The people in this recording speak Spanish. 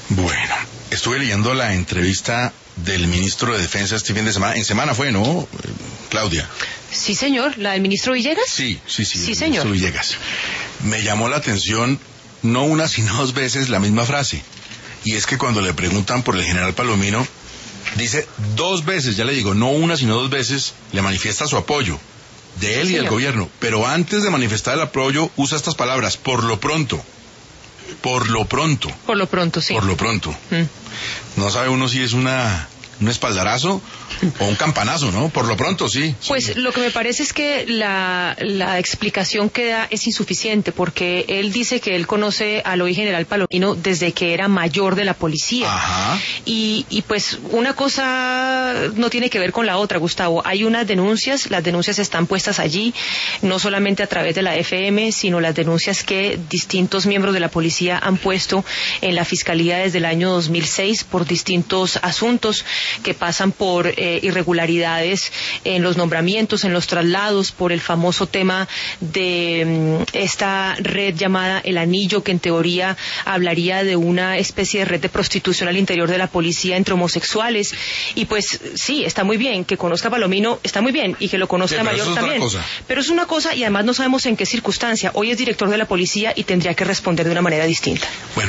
Bueno, estuve leyendo la entrevista del ministro de Defensa este fin de semana. En semana fue, ¿no, Claudia? Sí, señor. ¿La del ministro Villegas? Sí, Sí, ministro señor. Villegas. Me llamó la atención, no una sino dos veces, la misma frase. Y es que cuando le preguntan por el general Palomino, dice dos veces, ya le digo, no una sino dos veces, le manifiesta su apoyo de él y del gobierno. Pero antes de manifestar el apoyo, usa estas palabras: por lo pronto. Por lo pronto. Por lo pronto, sí. Por lo pronto. No sabe uno si es un espaldarazo o un campanazo, ¿no? Por lo pronto, sí. Pues lo que me parece es que la explicación que da es insuficiente, porque él dice que él conoce al hoy general Palomino desde que era mayor de la policía. Ajá. Y pues una cosa no tiene que ver con la otra, Gustavo. Hay unas denuncias, las denuncias están puestas allí, no solamente a través de la FM, sino las denuncias que distintos miembros de la policía han puesto en la Fiscalía desde el año 2006 por distintos asuntos que pasan por irregularidades en los nombramientos, en los traslados, por el famoso tema de esta red llamada El Anillo, que en teoría hablaría de una especie de red de prostitución al interior de la policía entre homosexuales. Y pues sí, está muy bien que conozca a Palomino, está muy bien, y que lo conozca Mayor también. Pero es una cosa, y además no sabemos en qué circunstancia. Hoy es director de la policía y tendría que responder de una manera distinta. Bueno,